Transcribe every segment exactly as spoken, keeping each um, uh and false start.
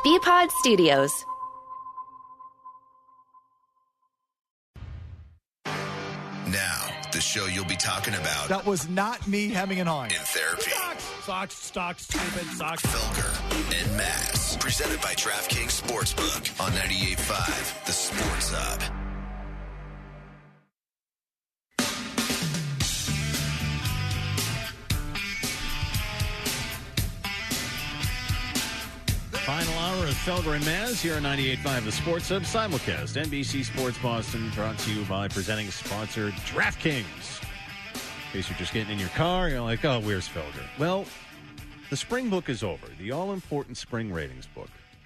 B-Pod Studios. Now, the show you'll be talking about. That was not me having an on. In therapy. Socks, socks, socks, stupid socks. Felger and Mass. Presented by DraftKings Sportsbook on ninety-eight point five, The Sports Hub. Final hour of Felger and Maz here on ninety-eight point five The Sports Hub simulcast. N B C Sports Boston brought to you by presenting sponsor DraftKings. In case you're just getting in your car, you're like, oh, where's Felger? Well, the spring book is over, the all-important spring ratings book.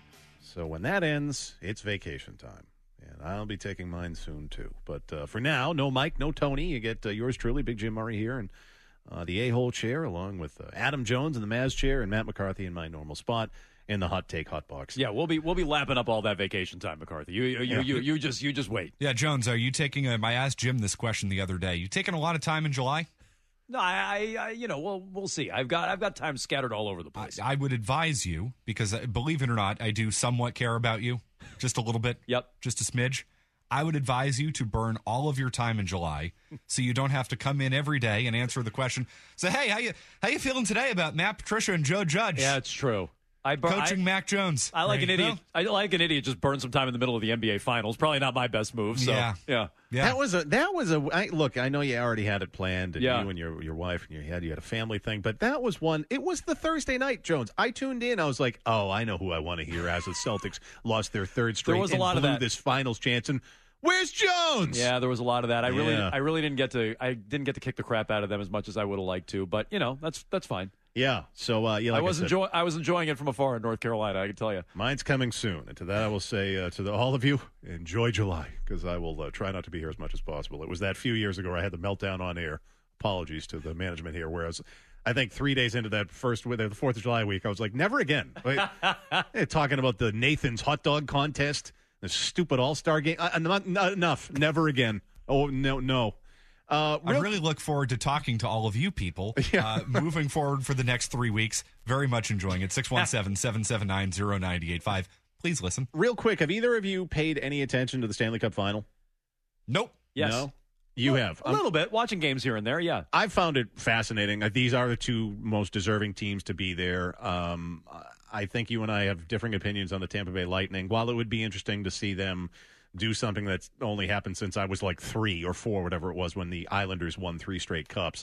So when that ends, it's vacation time. And I'll be taking mine soon, too. But uh, for now, no Mike, no Tony. You get uh, yours truly, Big Jim Murray here, and uh, the A-hole chair, along with uh, Adam Jones in the Maz chair and Matt McCarthy in my normal spot. In the hot take hot box. Yeah, we'll be we'll be lapping up all that vacation time, McCarthy. You you you, Yeah. you, you just you just wait. Yeah, Jones, are you taking a, I asked Jim this question the other day. You taking a lot of time in July? No, I, I, I you know, we'll we'll see. I've got I've got time scattered all over the place. I, I would advise you, because uh, believe it or not, I do somewhat care about you, just a little bit. Yep. Just a smidge. I would advise you to burn all of your time in July, so you don't have to come in every day and answer the question. Say, hey, how you how you feeling today about Matt Patricia and Joe Judge? Yeah, it's true. I bur- Coaching I, Mac Jones. I like Right. an idiot. I like an idiot. Just burn some time in the middle of the N B A Finals. Probably not my best move. So, Yeah. yeah. Yeah. That was a that was a I, look. I know you already had it planned, and Yeah. you and your your wife and you had you had a family thing, but that was one. It was the Thursday night, Jones. I tuned in. I was like, oh, I know who I want to hear as the Celtics lost their third straight. There was a and lot of blew that. this finals chance. And where's Jones? Yeah, there was a lot of that. I really, Yeah. I really didn't get to, I didn't get to kick the crap out of them as much as I would have liked to. But you know, that's that's fine. yeah. So uh, yeah, like I was said, enjoy, I was enjoying it from afar in North Carolina. I can tell you. mine's coming soon. And to that, I will say uh, to the, all of you, enjoy July, because I will uh, try not to be here as much as possible. It was that few years ago where I had the meltdown on air. Apologies to the management here. Whereas I think three days into that first, the Fourth of July week, I was like, never again. Wait, hey, talking about the Nathan's hot dog contest, the stupid All Star game. Uh, not, not enough. Never again. Oh no, no. Uh, I real- really look forward to talking to all of you people uh, moving forward for the next three weeks. Very much enjoying it. six one seven, seven seven nine, zero nine eight five. Please listen. real quick, have either of you paid any attention to the Stanley Cup final? Nope. Yes, No? You have. a I'm- little bit watching games here and there. Yeah, I found it fascinating. Uh, These are the two most deserving teams to be there. Um, I think you and I have differing opinions on the Tampa Bay Lightning. While it would be interesting to see them do something that's only happened since I was like three or four, whatever it was, when the Islanders won three straight cups,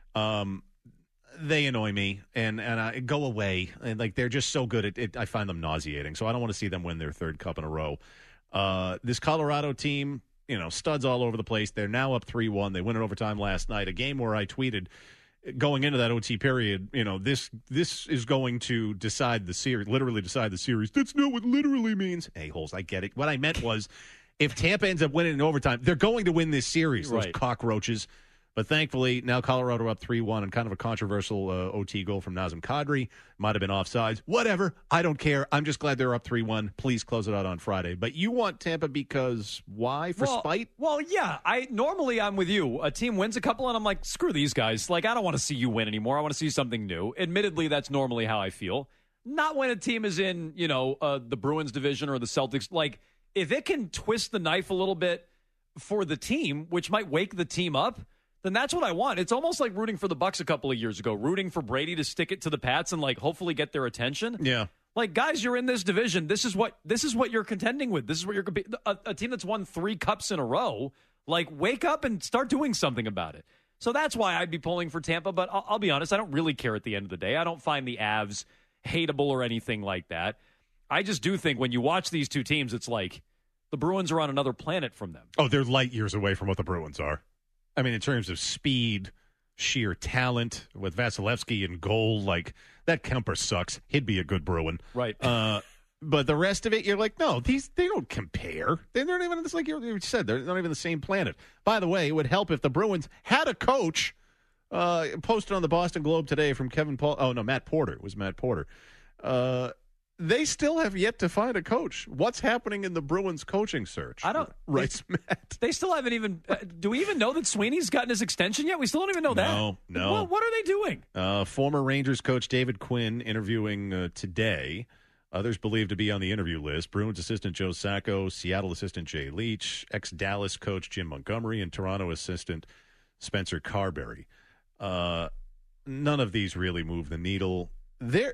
um, they annoy me and and I go away. And like they're just so good at it, I find them nauseating. So I don't want to see them win their third cup in a row. Uh, this Colorado team, you know, studs all over the place. They're now up three one. They win in overtime last night, a game where I tweeted going into that O T period, you know, this this is going to decide the series, literally decide the series. That's not what literally means. A-holes, I get it. What I meant was if Tampa ends up winning in overtime, they're going to win this series, those Right. cockroaches. But thankfully, now Colorado up three one and kind of a controversial uh, O T goal from Nazem Kadri. Might have been offsides. Whatever. I don't care. I'm just glad they're up three one. Please close it out on Friday. But you want Tampa because why? For well, spite? Well, yeah. I normally I'm with you. A team wins a couple, and I'm like, screw these guys. Like, I don't want to see you win anymore. I want to see something new. Admittedly, that's normally how I feel. Not when a team is in, you know, uh, the Bruins division or the Celtics. Like, if it can twist the knife a little bit for the team, which might wake the team up, then that's what I want. It's almost like rooting for the Bucks a couple of years ago, rooting for Brady to stick it to the Pats and like hopefully get their attention. Yeah. Like, guys, you're in this division. This is what this is what you're contending with. This is what you're comp- a, a team that's won three cups in a row. Like, wake up and start doing something about it. So that's why I'd be pulling for Tampa. But I'll, I'll be honest, I don't really care at the end of the day. I don't find the Avs hateable or anything like that. I just do think when you watch these two teams, it's like the Bruins are on another planet from them. Oh, they're light years away from what the Bruins are. I mean, in terms of speed, sheer talent, with Vasilevsky in goal, like, that Kemper sucks. He'd be a good Bruin. Right. Uh, but the rest of it, you're like, no, these they don't compare. They're not even, it's like you said, they're not even the same planet. By the way, it would help if the Bruins had a coach, uh, posted on the Boston Globe today from Kevin Paul. Oh, no, Matt Porter. It was Matt Porter. Uh, they still have yet to find a coach. What's happening in the Bruins coaching search? I don't- Writes Matt. They still haven't even. Uh, do we even know that Sweeney's gotten his extension yet? We still don't even know that. No, no. What, what are they doing? Uh, former Rangers coach David Quinn interviewing uh, today Others believed to be on the interview list: Bruins assistant Joe Sacco, Seattle assistant Jay Leach, ex-Dallas coach Jim Montgomery, and Toronto assistant Spencer Carberry. Uh, none of these really move the needle. There,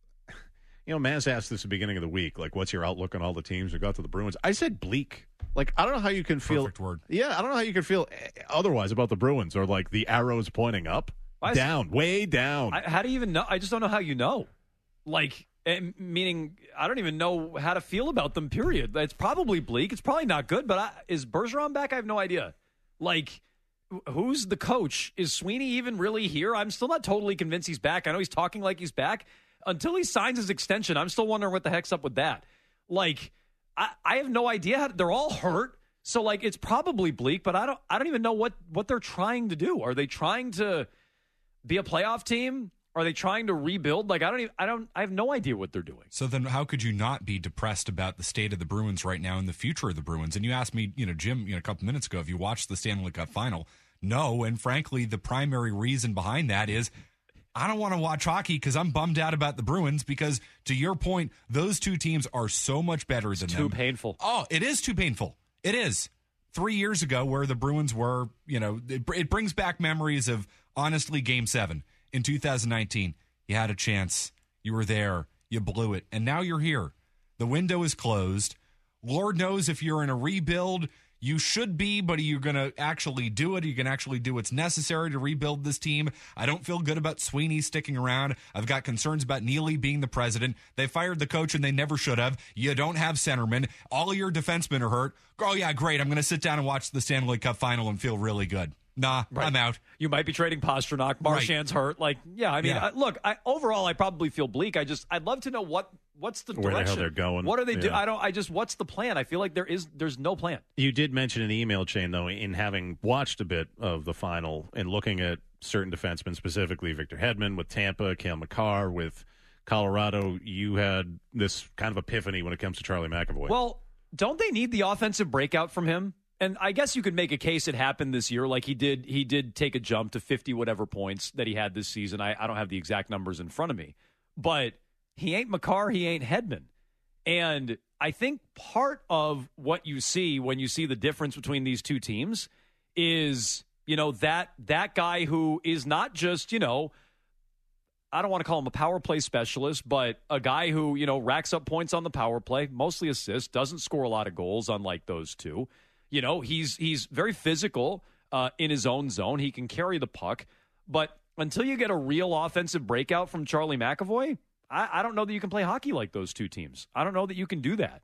you know, Maz asked this at the beginning of the week, like, what's your outlook on all the teams that got to the Bruins? I said bleak. Like, I don't know how you can feel. Perfect word. Yeah, I don't know how you can feel otherwise about the Bruins, or like the arrows pointing up, I down, way down. I, how do you even know? I just don't know how you know. Like, eh, meaning, I don't even know how to feel about them, period. It's probably bleak. It's probably not good, but I, is Bergeron back? I have no idea. Like, who's the coach? Is Sweeney even really here? I'm still not totally convinced he's back. I know he's talking like he's back. Until he signs his extension, I'm still wondering what the heck's up with that. Like, I, I have no idea. How, they're all hurt. So, like, it's probably bleak, but I don't I don't even know what, what they're trying to do. Are they trying to be a playoff team? Are they trying to rebuild? Like, I don't even, I don't, I have no idea what they're doing. So then how could you not be depressed about the state of the Bruins right now and the future of the Bruins? And you asked me, you know, Jim, you know, a couple minutes ago, if you watched the Stanley Cup final. No, and frankly, the primary reason behind that is I don't want to watch hockey because I'm bummed out about the Bruins because, to your point, those two teams are so much better than It's them. too painful. Oh, it is too painful. It is. Three years ago, where the Bruins were, you know, it, it brings back memories of, honestly, Game seven in two thousand nineteen. You had a chance. You were there. You blew it. And now you're here. The window is closed. Lord knows if you're in a rebuild, you should be, but are you going to actually do it? Are you going to actually do what's necessary to rebuild this team? I don't feel good about Sweeney sticking around. I've got concerns about Neely being the president. They fired the coach and they never should have. You don't have centermen. All of your defensemen are hurt. Oh, yeah, great. I'm going to sit down and watch the Stanley Cup final and feel really good. Nah, Right. I'm out. You might be trading Pasternak. Marchand's hurt. Like, yeah, I mean, Yeah. I, look, I, overall, I probably feel bleak. I just, I'd love to know what, what's the Where the hell direction. they're going. What are they do? Yeah. I don't. I just, what's the plan? I feel like there is, there's no plan. You did mention in the email chain, though, in having watched a bit of the final and looking at certain defensemen, specifically Victor Hedman with Tampa, Cale Makar with Colorado, you had this kind of epiphany when it comes to Charlie McAvoy. Well, don't they need the offensive breakout from him? And I guess you could make a case it happened this year. Like he did, he did take a jump to fifty whatever points that he had this season. I, I don't have the exact numbers in front of me, but he ain't Makar, he ain't Hedman. And I think part of what you see when you see the difference between these two teams is, you know, that that guy who is not just, you know, I don't want to call him a power play specialist, but a guy who, you know, racks up points on the power play, mostly assists, doesn't score a lot of goals, unlike those two. You know, he's he's very physical uh, in his own zone. He can carry the puck. But until you get a real offensive breakout from Charlie McAvoy, I, I don't know that you can play hockey like those two teams. I don't know that you can do that.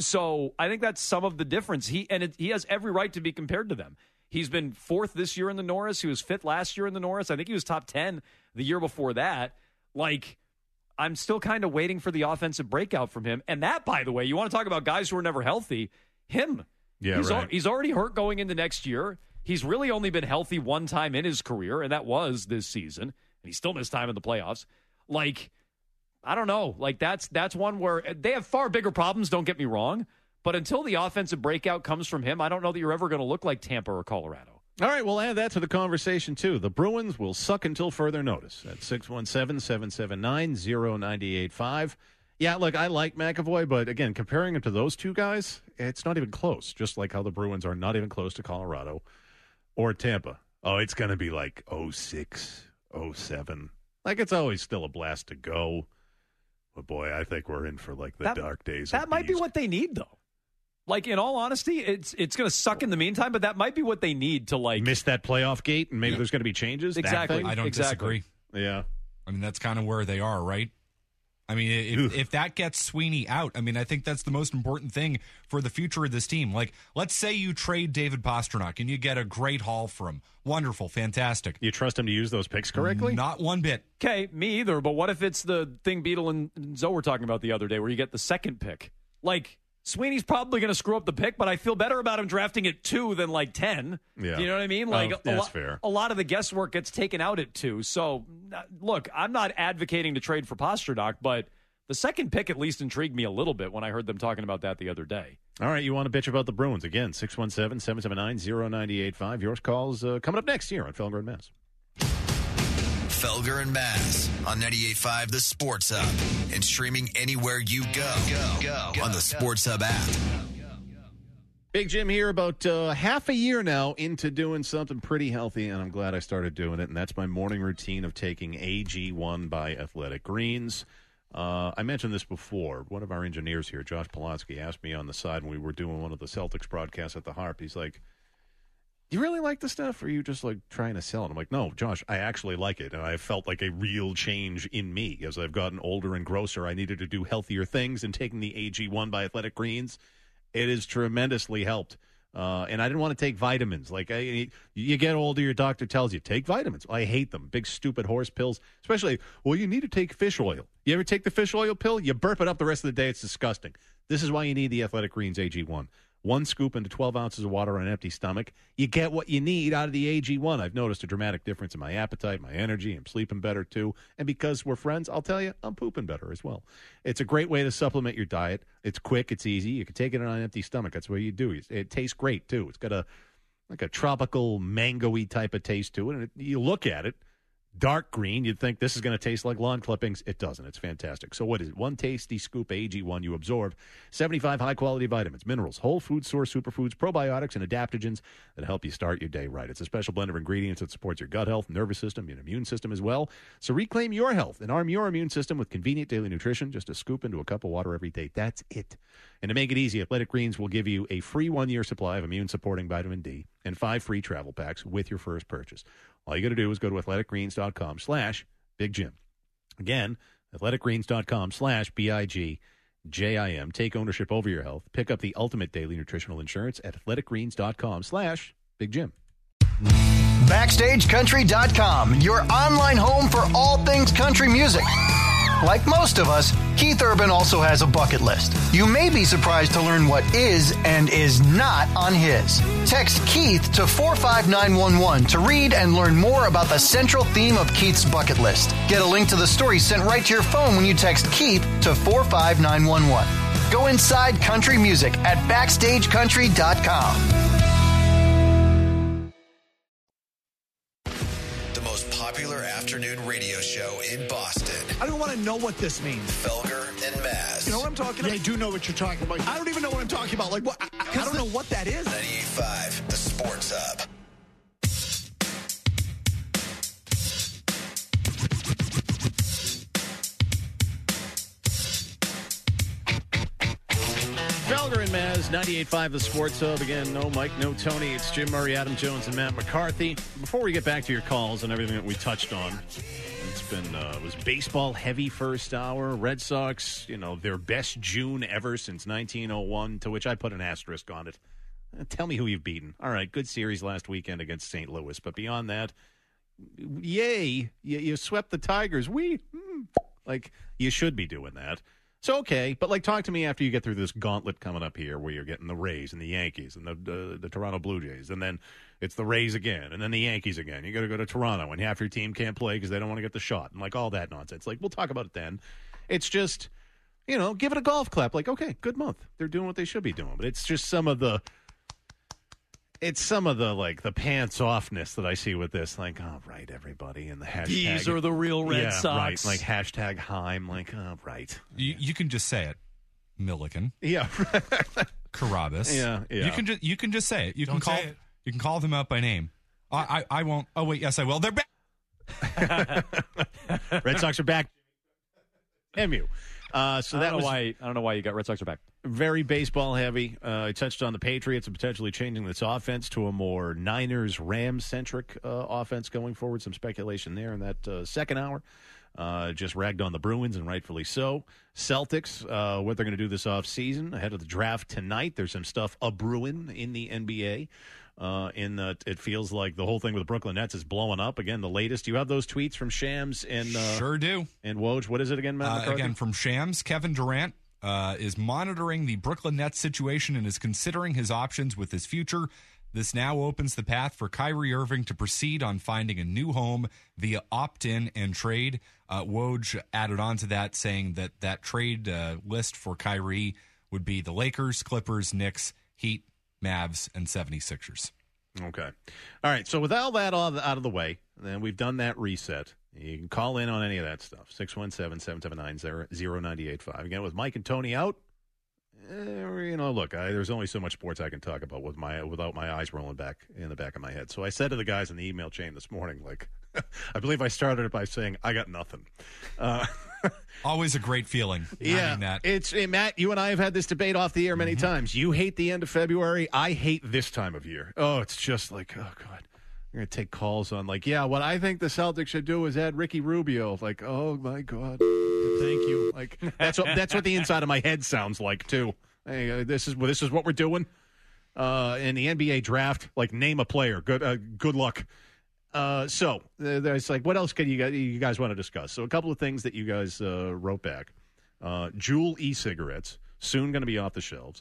So I think that's some of the difference. He and it, he has every right to be compared to them. He's been fourth this year in the Norris. He was fifth last year in the Norris. I think he was top ten the year before that. Like, I'm still kind of waiting for the offensive breakout from him. And that, by the way, you want to talk about guys who are never healthy, him. Yeah, he's, right. al- he's already hurt going into next year. He's really only been healthy one time in his career, and that was this season. And he still missed time in the playoffs. Like, I don't know. Like, that's that's one where they have far bigger problems, don't get me wrong. But until the offensive breakout comes from him, I don't know that you're ever going to look like Tampa or Colorado. All right, we'll add that to the conversation, too. The Bruins will suck until further notice at six one seven, seven seven nine, zero nine eight five. Yeah, look, I like McAvoy, but again, comparing him to those two guys, it's not even close, just like how the Bruins are not even close to Colorado or Tampa. Oh, it's going to be like oh six, oh seven. Like, it's always still a blast to go. But, boy, I think we're in for, like, the That- dark days. That of might be these. what they need, though. Like, in all honesty, it's it's going to suck in the meantime, but that might be what they need to, like... Miss that playoff gate, and maybe there's going to be changes. that Exactly. thing? I don't Exactly. disagree. Yeah. I mean, that's kind of where they are, right? I mean, if, if that gets Sweeney out, I mean, I think that's the most important thing for the future of this team. Like, let's say you trade David Pasternak and you get a great haul for him. Wonderful, fantastic. You trust him to use those picks correctly? Not one bit. Okay, me either, but what if it's the thing Beetle and Zoe were talking about the other day where you get the second pick? Like, Sweeney's probably going to screw up the pick, but I feel better about him drafting at two than like ten. Yeah. Do you know what I mean? Like, Oh, a, that's lot, fair. a lot of the guesswork gets taken out at two. So, uh, look, I'm not advocating to trade for Pasternak, but the second pick at least intrigued me a little bit when I heard them talking about that the other day. All right, you want to bitch about the Bruins. Again, six one seven, seven seven nine, zero nine eight five. Yours calls uh, coming up next year on Felgren Mass. Felger and Maz on ninety-eight point five The Sports Hub and streaming anywhere you go. Go, go, go on the Sports Hub app. Big Jim here, about uh, half a year now into doing something pretty healthy, and I'm glad I started doing it, and that's my morning routine of taking A G one by Athletic Greens. Uh, I mentioned this before. One of our engineers here, Josh Polansky, asked me on the side when we were doing one of the Celtics broadcasts at the Harp. He's like, do you really like the stuff, or are you just like trying to sell it? I'm like, no, Josh, I actually like it, and I felt like a real change in me. As I've gotten older and grosser, I needed to do healthier things, and taking the A G one by Athletic Greens, it has tremendously helped. Uh, and I didn't want to take vitamins. Like, I, you get older, your doctor tells you, take vitamins. I hate them. Big, stupid horse pills. Especially, well, you need to take fish oil. You ever take the fish oil pill? You burp it up the rest of the day. It's disgusting. This is why you need the Athletic Greens A G one. One scoop into twelve ounces of water on an empty stomach. You get what you need out of the A G one. I've noticed a dramatic difference in my appetite, my energy. I'm sleeping better, too. And because we're friends, I'll tell you, I'm pooping better as well. It's a great way to supplement your diet. It's quick. It's easy. You can take it on an empty stomach. That's what you do. It tastes great, too. It's got a like a tropical, mango-y type of taste to it. And it, you look at it, dark green, you'd think this is going to taste like lawn clippings. It doesn't. It's fantastic. So what is it? One tasty scoop A G one. You absorb seventy-five high-quality vitamins, minerals, whole food source superfoods, probiotics, and adaptogens that help you start your day right. It's a special blend of ingredients that supports your gut health, nervous system, and immune system as well. So reclaim your health and arm your immune system with convenient daily nutrition. Just a scoop into a cup of water every day. That's it. And to make it easy, Athletic Greens will give you a free one-year supply of immune-supporting vitamin D and five free travel packs with your first purchase. All you got to do is go to athleticgreens.com slash Big Jim. Again, athleticgreens.com slash B I G J I M. Take ownership over your health. Pick up the ultimate daily nutritional insurance at athleticgreens.com slash Big Jim. Backstage Country dot com, your online home for all things country music. Like most of us, Keith Urban also has a bucket list. You may be surprised to learn what is and is not on his. Text Keith to four five nine one one to read and learn more about the central theme of Keith's bucket list. Get a link to the story sent right to your phone when you text Keith to four five nine one one. Go inside country music at backstage country dot com. Popular afternoon radio show in Boston. I don't want to know what this means. Felger and Maz. You know what I'm talking about? Yeah, I do know what you're talking about. I don't even know what I'm talking about. Like, what? I, I don't know what that is. ninety-eight point five The Sports Hub. Felger and Maz, ninety-eight point five The Sports Hub. Again, no Mike, no Tony. It's Jim Murray, Adam Jones, and Matt McCarthy. Before we get back to your calls and everything that we touched on, it's been, uh, it was baseball heavy first hour. Red Sox, you know, their best June ever since nineteen oh one, to which I put an asterisk on it. Uh, tell me who you've beaten. All right, good series last weekend against Saint Louis. But beyond that, yay, you, you swept the Tigers. We, mm, like, you should be doing that. So, okay, but, like, talk to me after you get through this gauntlet coming up here where you're getting the Rays and the Yankees and the uh, the Toronto Blue Jays, and then it's the Rays again, and then the Yankees again. You got to go to Toronto, and half your team can't play because they don't want to get the shot, and, like, all that nonsense. Like, we'll talk about it then. It's just, you know, give it a golf clap. Like, okay, good month. They're doing what they should be doing. But it's just some of the... It's some of the, like, the pants-offness that I see with this. Like, oh, right, everybody. And the hashtag. These are the real Red yeah, Sox. right. Like, hashtag Heim. Like, oh, right. You, you can just say it. Milliken. Yeah. Carabas. Yeah, yeah. You can just you can just say it. You Don't can call say it. You can call them out by name. I, I I won't. Oh wait, yes I will. They're back. Red Sox are back. M U. Uh, so I that don't know was why. I don't know why you got Red Sox are back. very baseball heavy. Uh, I touched on the Patriots and potentially changing this offense to a more Niners Rams centric uh, offense going forward. Some speculation there in that uh, second hour. Uh, just ragged on the Bruins, and rightfully so. Celtics, uh, what they're going to do this offseason ahead of the draft tonight. There's some stuff a-brewing in the N B A. Uh, in that it feels like the whole thing with the Brooklyn Nets is blowing up. Again, the latest. You have those tweets from Shams and uh, Sure do. and Woj. What is it again, Matt Uh, McCarthy? again, from Shams, Kevin Durant uh, is monitoring the Brooklyn Nets situation and is considering his options with his future. This now opens the path for Kyrie Irving to proceed on finding a new home via opt-in and trade. Uh, Woj added on to that, saying that that trade uh, list for Kyrie would be the Lakers, Clippers, Knicks, Heat, Mavs, and seventy-sixers. Okay. All right. So with all that all out of the way, then we've done that reset. You can call in on any of that stuff. six one seven, seven seven nine, zero nine eight five. Again, with Mike and Tony out, eh, you know, look, I, there's only so much sports I can talk about with my without my eyes rolling back in the back of my head. So I said to the guys in the email chain this morning, like, I believe I started it by saying, I got nothing. Uh, Always a great feeling. Yeah, that. it's hey, Matt. You and I have had this debate off the air many mm-hmm. times. You hate the end of February. I hate this time of year. Oh, it's just like, oh god, you're gonna take calls on like, yeah, what I think the Celtics should do is add Ricky Rubio. Like, oh my god, thank you. Like that's what that's what the inside of my head sounds like too. Hey, uh, this is this is what we're doing uh, in the N B A draft. Like, name a player. Good, uh, good luck. Uh, so uh, there's like, what else can you guys, you guys want to discuss? So a couple of things that you guys uh, wrote back. Uh, Juul e-cigarettes soon going to be off the shelves.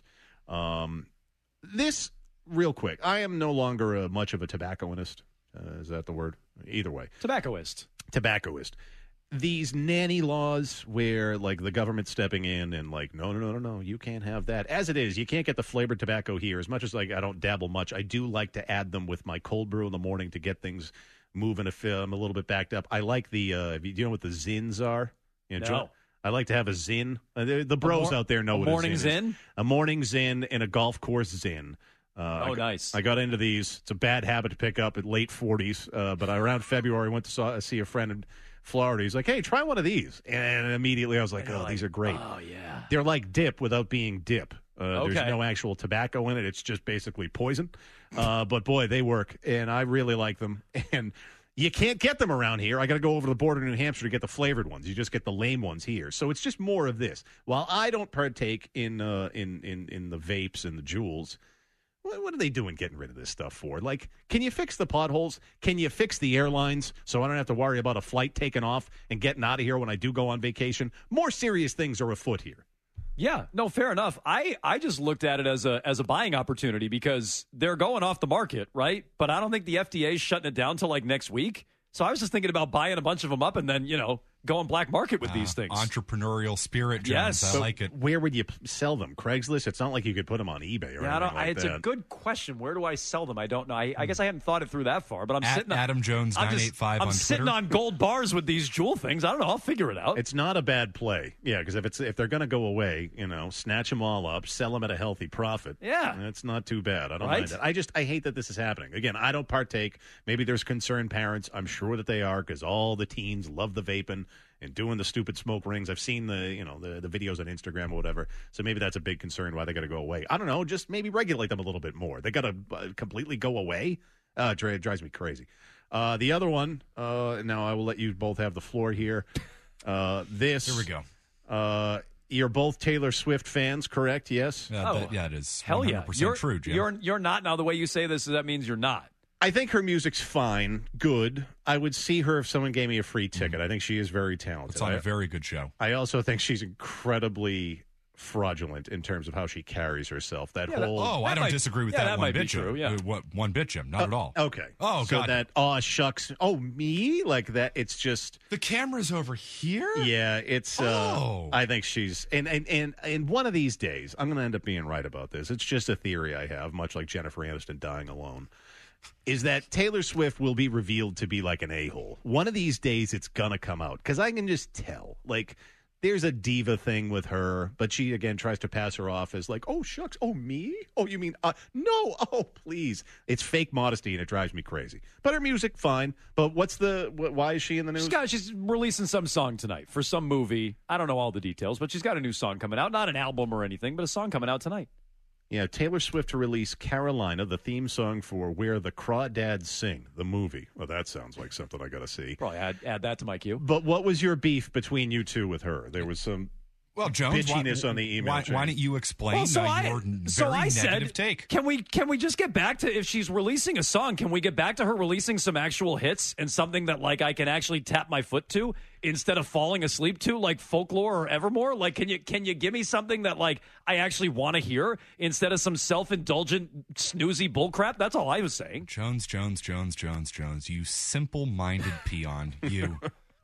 Um, this real quick. I am no longer a, much of a tobaccoist. Uh, is that the word? Either way, tobaccoist. Tobaccoist. These nanny laws where like the government stepping in and like, no, no, no, no, no, you can't have that. As it is, you can't get the flavored tobacco here. As much as like I don't dabble much, I do like to add them with my cold brew in the morning to get things moving. If I'm a little bit backed up, I like the. Uh, do you know what the Zins are? You know, no. I like to have a Zin. Uh, the, the bros mor- out there know a what morning a Zin, Zin? Is. A morning Zin and a golf course Zin. Uh, oh, I, nice. I got into these. It's a bad habit to pick up at late forties, uh, but around February, I went to saw, see a friend in Florida. He's like, hey, try one of these. And immediately I was like, oh, like, these are great. Oh, yeah. They're like dip without being dip. Uh, okay. There's no actual tobacco in it. It's just basically poison. Uh, but, boy, they work, and I really like them. And you can't get them around here. I got to go over to the border to New Hampshire to get the flavored ones. You just get the lame ones here. So it's just more of this. While I don't partake in uh, in, in, in the vapes and the Juuls, what are they doing getting rid of this stuff for? Like, can you fix the potholes? Can you fix the airlines so I don't have to worry about a flight taking off and getting out of here when I do go on vacation? More serious things are afoot here. Yeah, no, fair enough. I, I just looked at it as a as a buying opportunity because they're going off the market, right? But I don't think the F D A is shutting it down till like next week. So I was just thinking about buying a bunch of them up and then, you know, going black market with uh, these things. Entrepreneurial spirit, Jones. Yes. I like it. Where would you sell them? Craigslist? It's not like you could put them on eBay or yeah, anything I don't, like it's that. a good question. Where do I sell them? I don't know. I, I guess I hadn't thought it through that far, but I'm At sitting on Adam Jones nine eight five I'm on sitting Twitter. on gold bars with these Juul things. I don't know. I'll figure it out. It's not a bad play. Yeah, because if it's if they're going to go away, you know, snatch them all up, sell them at a healthy profit. Yeah. That's not too bad. I don't Right? mind it. I just, I hate that this is happening. Again, I don't partake. Maybe there's concerned parents. I'm sure that they are because all the teens love the vaping and doing the stupid smoke rings. I've seen the, you know, the, the videos on Instagram or whatever. So maybe that's a big concern why they got to go away. I don't know. Just maybe regulate them a little bit more. They got to uh, completely go away. Uh, it, it drives me crazy. Uh, the other one, uh, now I will let you both have the floor here. Uh, this. Here we go. Uh, you're both Taylor Swift fans, correct? Yes? Uh, Oh, that, yeah, it is Hell one yeah. hundred percent You're, true, Jim. You're, you're not. Now, the way you say this, that means you're not. I think her music's fine, good. I would see her if someone gave me a free ticket. I think she is very talented. It's on I, a very good show. I also think she's incredibly fraudulent in terms of how she carries herself. That Yeah, that- whole Oh, I don't might- disagree with yeah, that, that one might be bit, Jim. true, yeah. Uh, What, one bit, Jim. Not at all. okay. Oh, so God. that oh shucks. Oh me like that. It's just The camera's over here? yeah. It's. Uh, Oh. I think she's and and and and one of these days I'm going to end up being right about this. It's just a theory I have, much like Jennifer Aniston dying alone. Is that Taylor Swift will be revealed to be like an a-hole. One of these days it's going to come out because I can just tell. Like, there's a diva thing with her, but she, again, tries to pass her off as like, oh, shucks, oh, me? Oh, you mean, uh, no, oh, please. It's fake modesty, and it drives me crazy. But her music, fine. But what's the, wh- why is she in the news? She's got. She's releasing some song tonight for some movie. I don't know all the details, but she's got a new song coming out. Not an album or anything, but a song coming out tonight. Yeah, Taylor Swift to release Carolina, the theme song for Where the Crawdads Sing, the movie. Well, that sounds like something I got to see. Probably add, add that to my queue. But what was your beef between you two with her? There was some Well, Jones, bitchiness why, on the email Why, chain. why don't you explain Well, so uh, I, your very so I negative said, take? Can we can we just get back to if she's releasing a song? Can we get back to her releasing some actual hits and something that like I can actually tap my foot to instead of falling asleep to, like Folklore or Evermore? Like, can you can you give me something that like I actually want to hear instead of some self indulgent snoozy bullcrap? That's all I was saying. Jones, Jones, Jones, Jones, Jones. You simple-minded peon. You.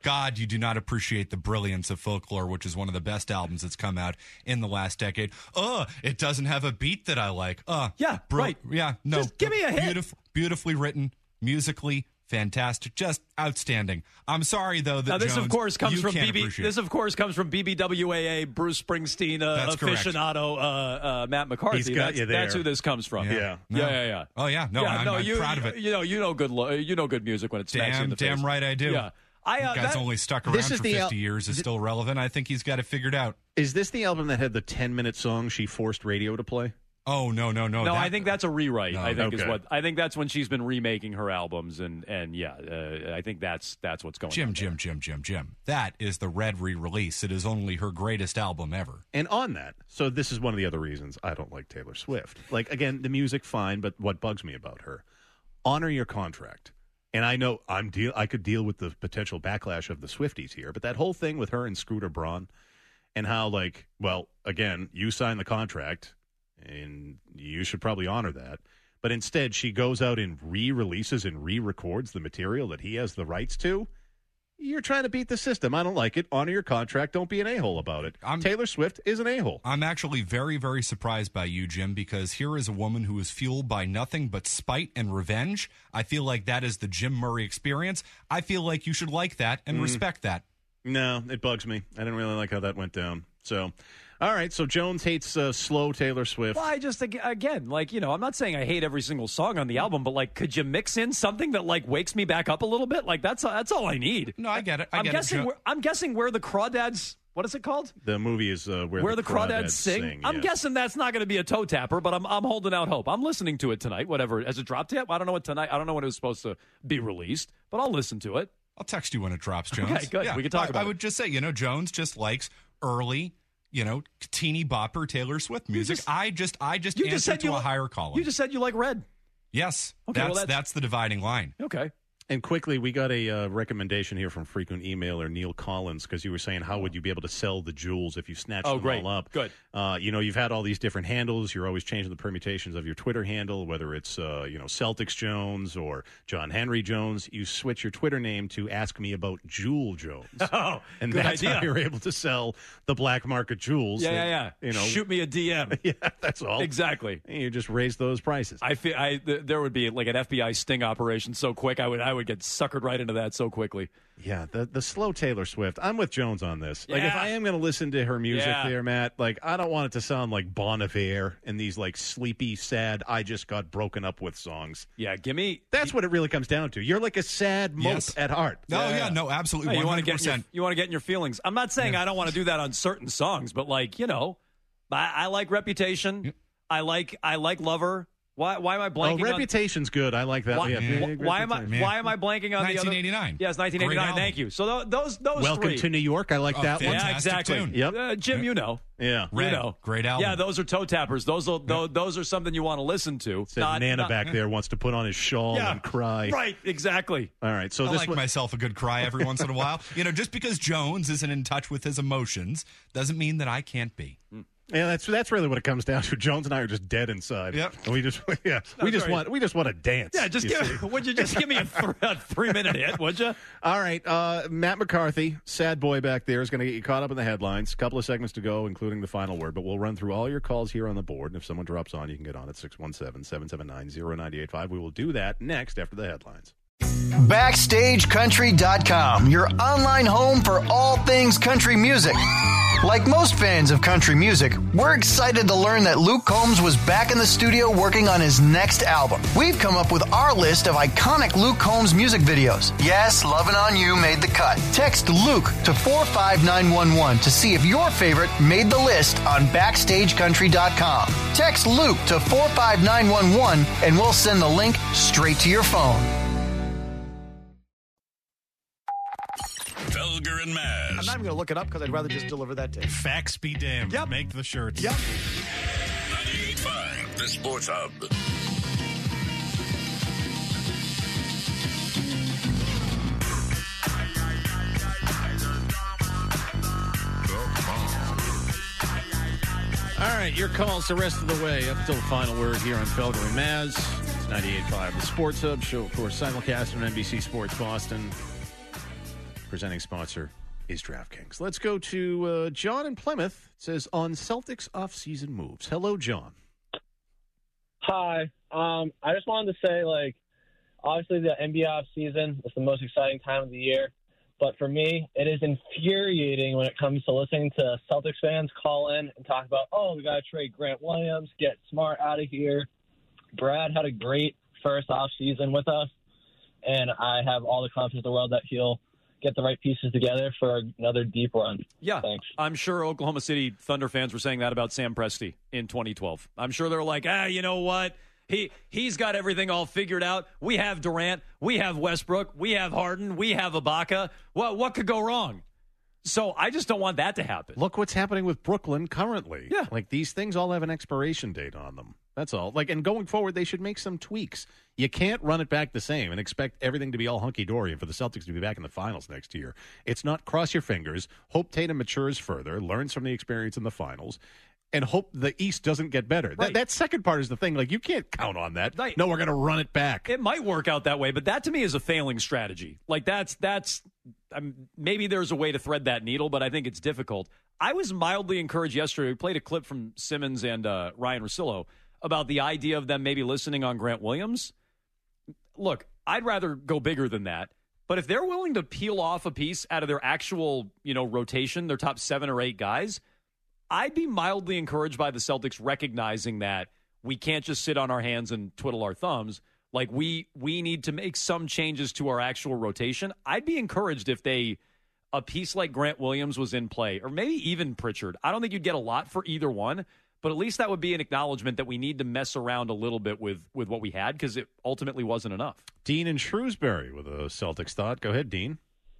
God, you do not appreciate the brilliance of Folklore, which is one of the best albums that's come out in the last decade. Uh, it doesn't have a beat that I like. Uh, Yeah, bro- right. Yeah, no. Just give me a hit. Beautif- beautifully written, musically fantastic, just outstanding. I'm sorry though that Now, this Jones, of course comes you from can't B B. appreciate. This of course comes from B B W A A, Bruce Springsteen, uh, That's correct. aficionado, uh, uh, Matt McCarthy. He's got that's, you there. that's who this comes from. Yeah. No. yeah, yeah, yeah. Oh yeah, no, yeah, I'm, no, I'm you, proud of it. You know, you know good, lo- you know good music when it smacks you in Damn, the damn face. right I do. Yeah, I uh, The guy's that- only stuck around This for is the fifty al- years, is still relevant. I think he's got it figured out. Is this the album that had the ten-minute song she forced radio to play? Oh no, no, no. No, that- I think that's a rewrite. No. I think is Okay. what I think that's when she's been remaking her albums, and and yeah, uh, I think that's that's what's going Jim, on. Jim, Jim, Jim, Jim. That is the Red re-release. It is only her greatest album ever. And on that, so this is one of the other reasons I don't like Taylor Swift. Like, again, the music, fine, but what bugs me about her, honor your contract. And I know I'm deal. I could deal with the potential backlash of the Swifties here, but that whole thing with her and Scooter Braun, and how, like, well, again, you signed the contract, and you should probably honor that. But instead, she goes out and re-releases and re-records the material that he has the rights to. You're trying to beat the system. I don't like it. Honor your contract. Don't be an a-hole about it. I'm- Taylor Swift is an a-hole. I'm actually very, very surprised by you, Jim, because here is a woman who is fueled by nothing but spite and revenge. I feel like that is the Jim Murray experience. I feel like you should like that and respect that. No, it bugs me. I didn't really like how that went down. So, all right. So Jones hates uh, slow Taylor Swift. Well, I just ag- again, like you know, I'm not saying I hate every single song on the album, but like, could you mix in something that like wakes me back up a little bit? Like that's that's all I need. No, I get it. I I'm get guessing. it. Jo- Where, I'm guessing where the Crawdads. What is it called? The movie is uh, where, Where the, the Crawdads, sing. sing I'm yes. guessing that's not going to be a toe tapper, but I'm I'm holding out hope. I'm listening to it tonight. Whatever. Has it dropped yet? I don't know what tonight. I don't know when it was supposed to be released, but I'll listen to it. I'll text you when it drops, Jones. Okay, good. We can talk I, about I it. would just say, you know, Jones just likes early, you know, teeny bopper Taylor Swift music. just- I just, I just You answer just said to you a li- higher calling. You just said you like Red. yes, Okay, that's, well, that's that's- the dividing line. Okay. And quickly, we got a uh, recommendation here from frequent emailer Neil Collins, because you were saying, how would you be able to sell the jewels if you snatched Oh, them great. all up? Good. Uh, you know, you've had all these different handles. You're always changing the permutations of your Twitter handle, whether it's, uh, you know, Celtics Jones or John Henry Jones. You switch your Twitter name to Ask Me About Jewel Jones. Oh, and good that's idea. how you're able to sell the black market jewels. Yeah, that, yeah, yeah. You know, Shoot me a D M. yeah, that's all. Exactly. And you just raise those prices. I feel I th- there would be like an F B I sting operation so quick. I would I would get suckered right into that so quickly. Yeah, the the slow Taylor Swift. I'm with Jones on this. Like, if Yeah. I am going to listen to her music Yeah. there, Matt, like, I don't want it to sound like Bon Iver and these, like, sleepy, sad, I just got broken up with songs. Yeah, give me. That's what it really comes down to. You're like a sad mope Yes. at heart. No, yeah, no, absolutely. Hey, you one want to hundred get in your, percent. you want to get in your feelings. I'm not saying I don't want to do that on certain songs, but like you know, I, I like Reputation. I like I like Lover. Why why am I Oh, blanking? on, Reputation's good. I like that. why, Yeah, wh- big why am I Reputation. why am I blanking on the other? nineteen eighty-nine. Yes, nineteen Great eighty-nine. album. Thank you. So th- those those Welcome three. to New York. I like Oh, that one. Yeah, Fantastic exactly. tune. Yep. Uh, Jim, you know. Yeah. Red, You know. great album. Yeah, those are toe tappers. Those will, those, those are something you want to listen to. Says Not- Nana not- back there wants to put on his shawl Yeah, and cry. Right, exactly. All right. So I this like one, myself a good cry every once in a while. You know, just because Jones isn't in touch with his emotions doesn't mean that I can't be. yeah, that's that's really what it comes down to. Jones and I are just dead inside. Yep. And we just yeah, we just right. want we just want to dance. Yeah, just you give. see. Would you just give me a, th- a three minute hit? Would you? All right, uh, Matt McCarthy, sad boy back there, is going to get you caught up in the headlines. A couple of segments to go, including the final word, but we'll run through all your calls here on the board. And if someone drops on, you can get on at six one seven, seven seven nine, zero nine eight five. We will do that next after the headlines. Backstage Country dot com, your online home for all things country music. Like most fans of country music, we're excited to learn that Luke Combs was back in the studio working on his next album. We've come up with our list of iconic Luke Combs music videos. Yes, Lovin' On You made the cut. Text Luke to four five nine one one to see if your favorite made the list on Backstage Country dot com. Text Luke to four five nine one one and we'll send the link straight to your phone. Felger and Maz. I'm not even going to look it up because I'd rather just deliver that to you. Facts be damned. Yep. Make the shirts. Yep. ninety-eight point five, the Sports Hub. All right, your calls the rest of the way up until the final word here on Felger and Maz. It's ninety-eight point five, the Sports Hub show, of course, simulcast on N B C Sports Boston. presenting sponsor is DraftKings. Let's go to uh, John in Plymouth. It says, on Celtics offseason moves. Hello, John. Hi. Um, I just wanted to say, like, obviously the N B A offseason is the most exciting time of the year. But for me, it is infuriating when it comes to listening to Celtics fans call in and talk about, oh, we got to trade Grant Williams, get Smart out of here. Brad had a great first offseason with us, and I have all the confidence in the world that he'll get the right pieces together for another deep run. Yeah, Thanks. I'm sure Oklahoma City Thunder fans were saying that about Sam Presti in twenty twelve. I'm sure they're like, ah, you know what? He, he's got everything all figured out. We have Durant. We have Westbrook. We have Harden. We have Ibaka. What, what could go wrong? So I just don't want that to happen. Look what's happening with Brooklyn currently. Yeah. Like, these things all have an expiration date on them. That's all. Like, and going forward, they should make some tweaks. You can't run it back the same and expect everything to be all hunky-dory and for the Celtics to be back in the finals next year. It's not cross your fingers, hope Tatum matures further, learns from the experience in the finals, and hope the East doesn't get better. Right. That, that second part is the thing. Like, you can't count on that. Right. No, we're going to run it back. It might work out that way, but that to me is a failing strategy. Like, that's, that's um, maybe there's a way to thread that needle, but I think it's difficult. I was mildly encouraged yesterday. We played a clip from Simmons and uh, Ryan Russillo about the idea of them maybe listening on Grant Williams. Look, I'd rather go bigger than that. But if they're willing to peel off a piece out of their actual, you know, rotation, their top seven or eight guys, I'd be mildly encouraged by the Celtics recognizing that we can't just sit on our hands and twiddle our thumbs. Like, we we need to make some changes to our actual rotation. I'd be encouraged if they, a piece like Grant Williams was in play, or maybe even Pritchard. I don't think you'd get a lot for either one, but at least that would be an acknowledgement that we need to mess around a little bit with, with what we had, because it ultimately wasn't enough. Dean in Shrewsbury with a Celtics thought. Go ahead, Dean.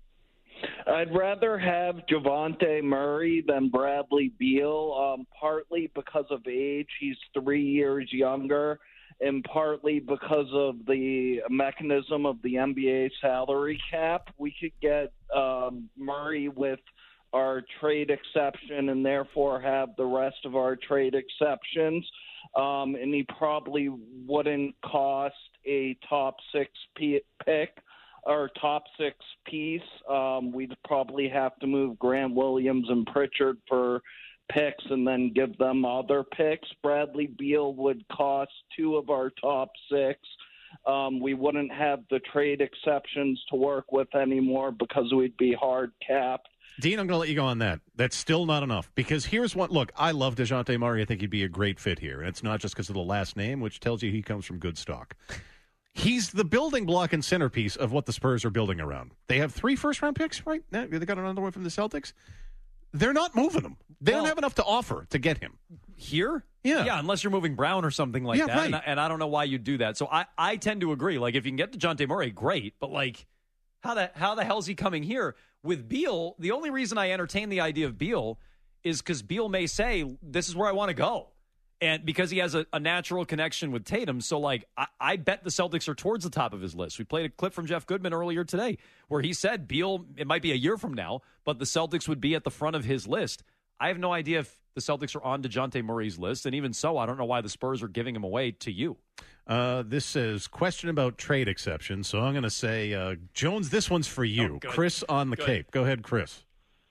I'd rather have Javonte Murray than Bradley Beal, um, partly because of age. He's three years younger, and partly because of the mechanism of the N B A salary cap. We could get um, Murray with our trade exception and therefore have the rest of our trade exceptions, um, and he probably wouldn't cost a top six p- pick. Our top six piece, um, we'd probably have to move Grant Williams and Pritchard for picks and then give them other picks. Bradley Beal would cost two of our top six. Um, we wouldn't have the trade exceptions to work with anymore because we'd be hard capped. Dean, I'm going to let you go on that. That's still not enough. Because here's what, look, I love DeJounte Murray. I think he'd be a great fit here. And it's not just because of the last name, which tells you he comes from good stock. He's the building block and centerpiece of what the Spurs are building around. They have three first-round picks, right? They got another one from the Celtics. They're not moving him. They well, don't have enough to offer to get him. Here? Yeah. Yeah, unless you're moving Brown or something like yeah, that. Right. And, I, and I don't know why you'd do that. So I, I tend to agree. Like, if you can get DeJounte Murray, great. But, like, how the, how the hell is he coming here? With Beal, the only reason I entertain the idea of Beal is because Beal may say, this is where I want to go. And because he has a, a natural connection with Tatum. So, like, I, I bet the Celtics are towards the top of his list. We played a clip from Jeff Goodman earlier today where he said Beal, it might be a year from now, but the Celtics would be at the front of his list. I have no idea if the Celtics are on DeJounte Murray's list. And even so, I don't know why the Spurs are giving him away to you. Uh, this says, question about trade exceptions. So I'm going to say, uh, Jones, this one's for you. Oh, Chris on the good. Cape. Go ahead, Chris.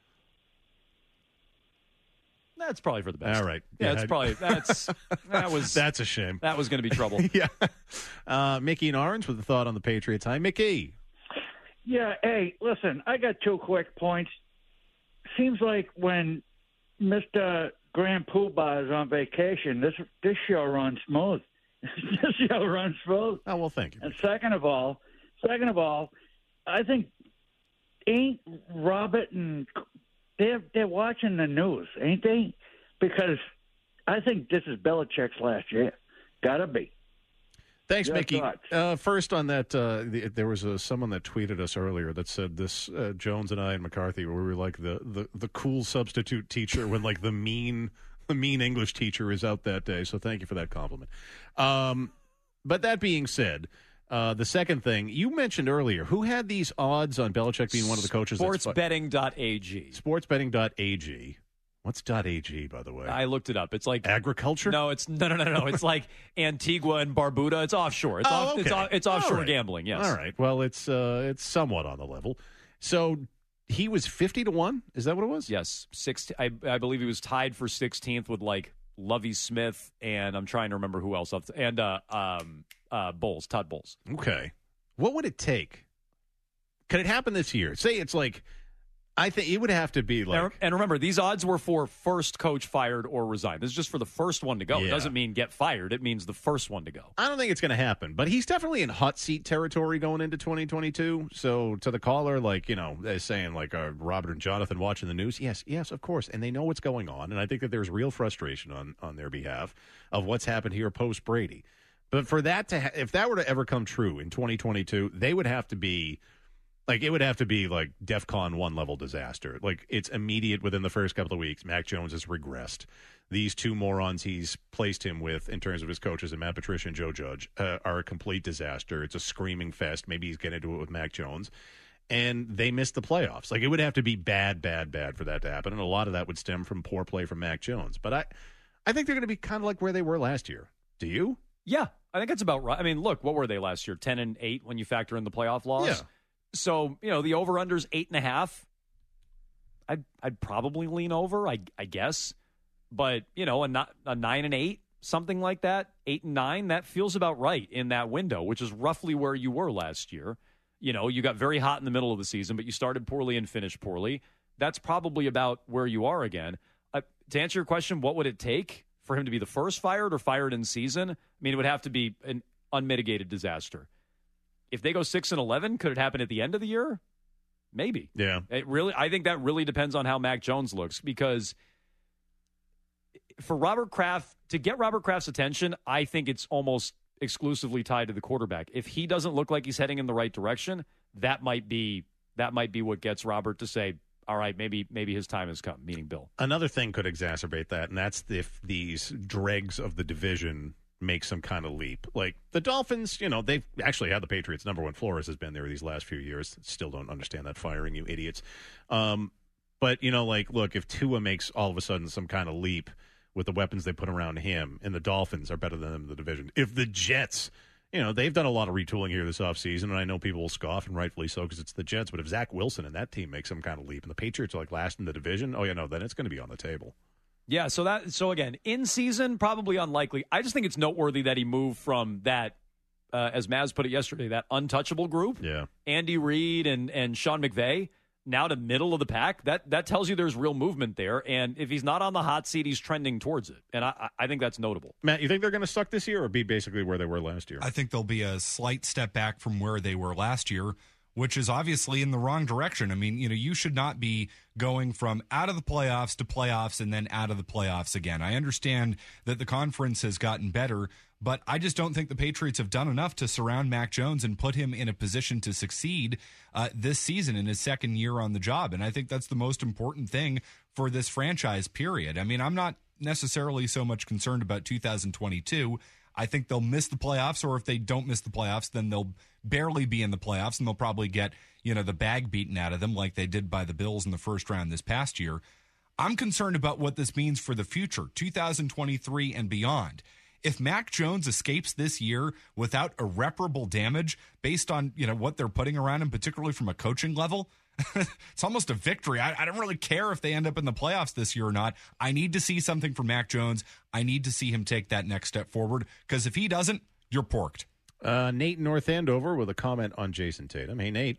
That's probably for the best. All right. Yeah, yeah that's probably that's that was that's a shame. That was going to be trouble. yeah. Uh, Mickey and Orange with a thought on the Patriots. Hi, Mickey. Yeah. Hey, listen, I got two quick points. Seems like when Mister Grand Poobah is on vacation, this this show runs smooth. this show runs smooth. Oh well, thank you. And second of all, second of all, I think ain't Robert and They're they're watching the news, ain't they? Because I think this is Belichick's last year. Gotta be. Thanks, Your Mickey. thoughts? Uh, first on that, uh, the, there was a, someone that tweeted us earlier that said this, uh, Jones and I and McCarthy, where we were like the, the, the cool substitute teacher when like the mean the mean English teacher is out that day. So thank you for that compliment. Um, but that being said, Uh, the second thing, you mentioned earlier, who had these odds on Belichick being one of the coaches? sportsbetting dot a g. sportsbetting dot a g. What's .ag, by the way? I looked it up. It's like agriculture? No, it's no, no, no, no. It's like Antigua and Barbuda. It's offshore. It's, oh, off, okay. it's, off, it's offshore right. gambling, yes. All right. Well, it's uh, it's somewhat on the level. So he was fifty to one. Is that what it was? Yes, six. I, I believe he was tied for sixteenth with like Lovie Smith, and I'm trying to remember who else. Up and uh, um, uh, Bowles, Todd Bowles. Okay, what would it take? Could it happen this year? Say it's like, I think it would have to be like. And remember, these odds were for first coach fired or resigned. This is just for the first one to go. Yeah. It doesn't mean get fired. It means the first one to go. I don't think it's going to happen, but he's definitely in hot seat territory going into twenty twenty-two. So to the caller, like, you know, they're saying like uh, Robert and Jonathan watching the news. Yes, yes, of course. And they know what's going on. And I think that there's real frustration on, on their behalf of what's happened here post Brady. But for that to, ha- if that were to ever come true in twenty twenty-two, they would have to be Like, it would have to be, like, DEFCON one level disaster. Like, it's immediate within the first couple of weeks. Mac Jones has regressed. These two morons he's placed him with in terms of his coaches, and Matt Patricia and Joe Judge, uh, are a complete disaster. It's a screaming fest. Maybe he's getting into it with Mac Jones. And they missed the playoffs. Like, it would have to be bad, bad, bad for that to happen. And a lot of that would stem from poor play from Mac Jones. But I, I think they're going to be kind of like where they were last year. Do you? Yeah, I think that's about right. I mean, look, what were they last year? ten and eight when you factor in the playoff loss? Yeah. So, you know, the over-under's eight and a half. I'd, I'd probably lean over, I, I guess. But, you know, a, not, a nine and eight, something like that, eight and nine, that feels about right in that window, which is roughly where you were last year. You know, you got very hot in the middle of the season, but you started poorly and finished poorly. That's probably about where you are again. Uh, to answer your question, what would it take for him to be the first fired or fired in season? I mean, it would have to be an unmitigated disaster. If they go six and eleven, could it happen at the end of the year? Maybe. Yeah. It really, I think that really depends on how Mac Jones looks, because for Robert Kraft, to get Robert Kraft's attention, I think it's almost exclusively tied to the quarterback. If he doesn't look like he's heading in the right direction, that might be that might be what gets Robert to say, all right, maybe maybe his time has come, meaning Bill. Another thing could exacerbate that, and that's if these dregs of the division make some kind of leap. Like the Dolphins, you know, they've actually had the Patriots number one. Flores has been there these last few years. Still don't understand that firing, you idiots. Um, but, you know, like, look, if Tua makes all of a sudden some kind of leap with the weapons they put around him, and the Dolphins are better than them in the division. If the Jets, you know, they've done a lot of retooling here this offseason, and I know people will scoff, and rightfully so, because it's the Jets. But if Zach Wilson and that team make some kind of leap, and the Patriots are like last in the division, oh, you know, then it's going to be on the table. Yeah, so that so again, in season, probably unlikely. I just think it's noteworthy that he moved from that, uh, as Maz put it yesterday, that untouchable group, yeah, Andy Reid and and Sean McVay, now to middle of the pack. That that tells you there's real movement there. And if he's not on the hot seat, he's trending towards it. And I I think that's notable. Matt, you think they're going to suck this year or be basically where they were last year? I think they'll be a slight step back from where they were last year, which is obviously in the wrong direction. I mean, you know, you should not be going from out of the playoffs to playoffs and then out of the playoffs again. I understand that the conference has gotten better, but I just don't think the Patriots have done enough to surround Mac Jones and put him in a position to succeed uh, this season in his second year on the job. And I think that's the most important thing for this franchise, period. I mean, I'm not necessarily so much concerned about two thousand twenty-two. I think they'll miss the playoffs, or if they don't miss the playoffs, then they'll barely be in the playoffs, and they'll probably get, you know, the bag beaten out of them like they did by the Bills in the first round this past year. I'm concerned about what this means for the future, two thousand twenty-three and beyond. If Mac Jones escapes this year without irreparable damage based on, you know, what they're putting around him, particularly from a coaching level, it's almost a victory. I, I don't really care if they end up in the playoffs this year or not. I need to see something from Mac Jones. I need to see him take that next step forward, because if he doesn't, you're porked. Uh, Nate North Andover with a comment on Jason Tatum. Hey, Nate.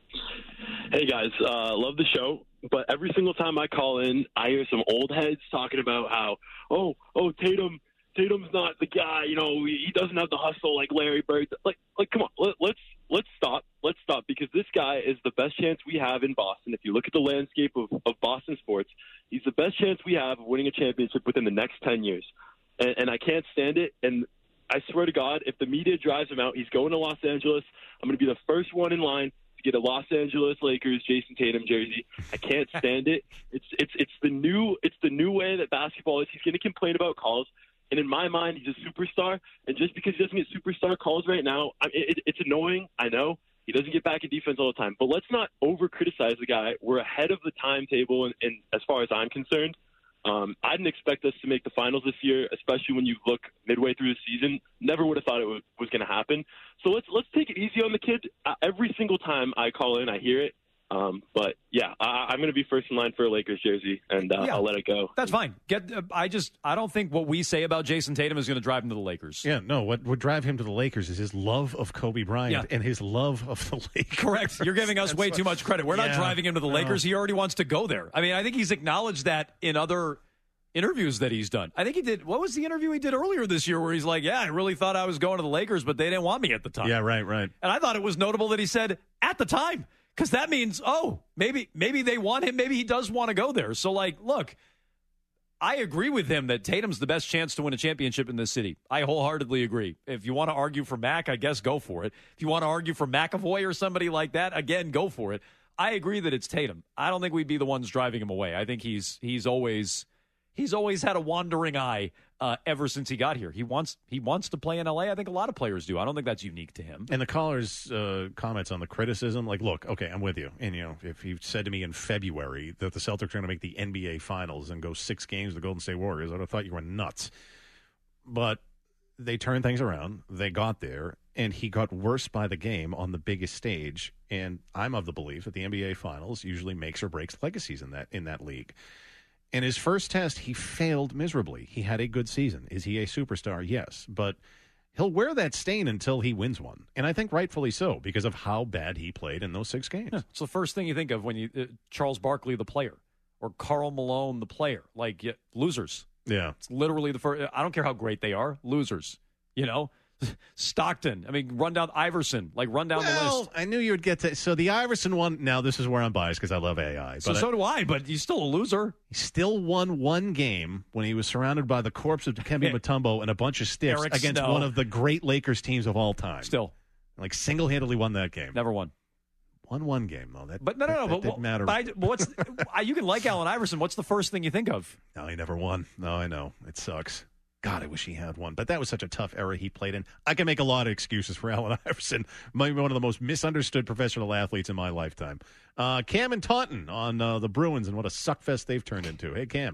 Hey, guys. Uh, love the show. But every single time I call in, I hear some old heads talking about how, oh, oh, Tatum, Tatum's not the guy. You know, he doesn't have the hustle like Larry Bird. Like, like, come on, let, let's let's stop. Let's stop, because this guy is the best chance we have in Boston. If you look at the landscape of, of Boston sports, he's the best chance we have of winning a championship within the next ten years. And, and I can't stand it. And I swear to God, if the media drives him out, he's going to Los Angeles. I'm going to be the first one in line to get a Los Angeles Lakers Jason Tatum jersey. I can't stand it. It's it's it's the new it's the new way that basketball is. He's going to complain about calls. And in my mind, he's a superstar. And just because he doesn't get superstar calls right now, I mean, it, it's annoying. I know he doesn't get back in defense all the time. But let's not over-criticize the guy. We're ahead of the timetable, and, and as far as I'm concerned. Um, I didn't expect us to make the finals this year, especially when you look midway through the season. Never would have thought it was, was going to happen. So let's let's take it easy on the kid. Uh, every single time I call in, I hear it. Um, but yeah, I, I'm going to be first in line for a Lakers jersey, and uh, Yeah. I'll let it go. That's fine. Get. Uh, I just. I don't think what we say about Jason Tatum is going to drive him to the Lakers. Yeah, no. What would drive him to the Lakers is his love of Kobe Bryant Yeah. and his love of the Lakers. Correct. You're giving us way too much credit. We're not Yeah. driving him to the No. Lakers. He already wants to go there. I mean, I think he's acknowledged that in other interviews that he's done. I think he did. What was the interview he did earlier this year where he's like, "Yeah, I really thought I was going to the Lakers, but they didn't want me at the time." Yeah, right, right. And I thought it was notable that he said at the time, because that means, oh, maybe maybe they want him. Maybe he does want to go there. So, like, look, I agree with him that Tatum's the best chance to win a championship in this city. I wholeheartedly agree. If you want to argue for Mac, I guess go for it. If you want to argue for McAvoy or somebody like that, again, go for it. I agree that it's Tatum. I don't think we'd be the ones driving him away. I think he's he's always he's always had a wandering eye uh, ever since he got here. He wants he wants to play in L A. I think a lot of players do. I don't think that's unique to him. And the caller's uh, comments on the criticism, like, look, okay, I'm with you. And, you know, if he said to me in February that the Celtics are going to make the N B A Finals and go six games to the Golden State Warriors, I'd have thought you were nuts. But they turned things around. They got there, and he got worse by the game on the biggest stage. And I'm of the belief that the N B A Finals usually makes or breaks legacies in that in that league. In his first test, he failed miserably. He had a good season. Is he a superstar? Yes. But he'll wear that stain until he wins one. And I think rightfully so, because of how bad he played in those six games. Yeah, it's the first thing you think of when you uh, Charles Barkley, the player, or Karl Malone, the player. Like, yeah, losers. Yeah. It's literally the first. I don't care how great they are. Losers. You know? Stockton. I mean, run down Iverson. Like, run down Well, the list. I knew you would get to. So the Iverson one, now this is where I'm biased because I love A I. So, but so I, do I, but he's still a loser. he still won one game when he was surrounded by the corpse of Dikembe Mutombo and a bunch of stiffs Eric against Snow. one of the great Lakers teams of all time. Still. Like, single-handedly won that game. Never won. Won one game, though. That, But no, no, that, no. that But, didn't matter. but I, what's I- you can like Allen Iverson. What's the first thing you think of? No, he never won. No, I know. It sucks. God, I wish he had one. But that was such a tough era he played in. I can make a lot of excuses for Allen Iverson. Maybe one of the most misunderstood professional athletes in my lifetime. Uh, Cam and Taunton on uh, the Bruins and what a suckfest they've turned into. Hey, Cam.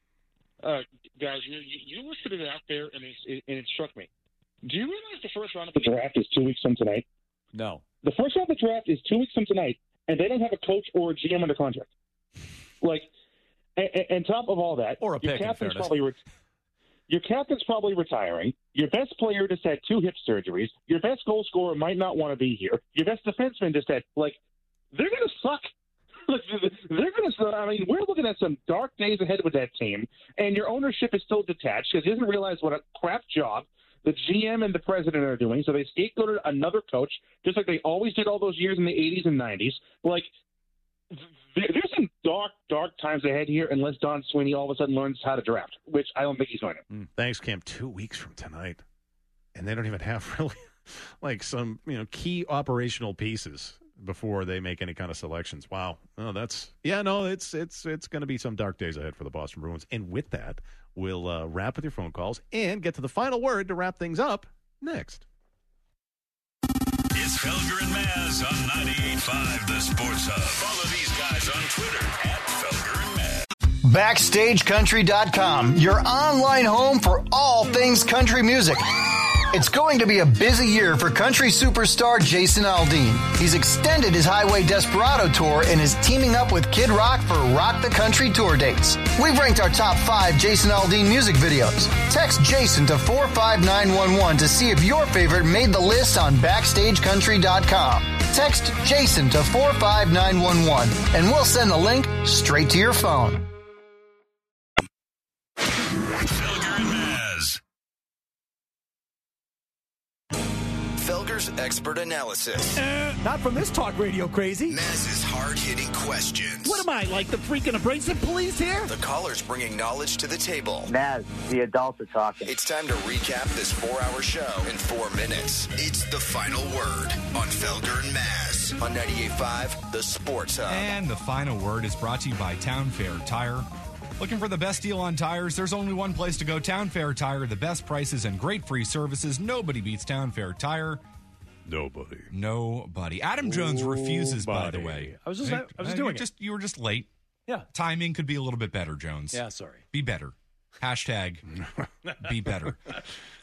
Uh, guys, you, you listed it out there, and it, and it struck me. Do you realize the first round of the draft is two weeks from tonight? No. The first round of the draft is two weeks from tonight, and they don't have a coach or a G M under contract. Like, and, and top of all that, or a your pick, in captain's fairness. probably re- your captain's probably retiring. Your best player just had two hip surgeries. Your best goal scorer might not want to be here. Your best defenseman just had like they're going to suck. They're going to. I mean, we're looking at some dark days ahead with that team, and your ownership is still detached because he doesn't realize what a crap job the G M and the president are doing. So they scapegoated another coach, just like they always did all those years in the eighties and nineties. Like, there, there's some dark, dark times ahead here unless Don Sweeney all of a sudden learns how to draft, which I don't think he's going to. Mm, thanks, Cam. Two weeks from tonight. And they don't even have really, like, some, you know, key operational pieces before they make any kind of selections. Wow. Oh, that's, yeah, no, it's it's it's going to be some dark days ahead for the Boston Bruins. And with that, we'll uh, wrap with your phone calls and get to the final word to wrap things up next. It's Felger and Maz on ninety-eight point five The Sports Hub. Follow these guys on Twitter at Felger and Maz. Backstage Country dot com, your online home for all things country music. It's going to be a busy year for country superstar Jason Aldean. He's extended his Highway Desperado tour and is teaming up with Kid Rock for Rock the Country tour dates. We've ranked our top five Jason Aldean music videos. Text Jason to four five nine one one to see if your favorite made the list on Backstage Country dot com. Text Jason to four five nine one one and we'll send the link straight to your phone. Felger and Maz. Felger's expert analysis. Uh, not from this talk radio crazy. Maz's hard-hitting questions. What am I, like the freaking abrasive police here? The callers bringing knowledge to the table. Maz, the adults are talking. It's time to recap this four-hour show in four minutes. It's the final word on Felger and Maz on ninety-eight point five The Sports Hub. And the final word is brought to you by Town Fair Tire. Looking for the best deal on tires? There's only one place to go, Town Fair Tire. The best prices and great free services. Nobody beats Town Fair Tire. Nobody. Nobody. Adam Jones refuses, by the way. I was just, I, I was just you doing just, You were just late. Yeah. Timing could be a little bit better, Jones. Yeah, sorry. Be better. Hashtag be better.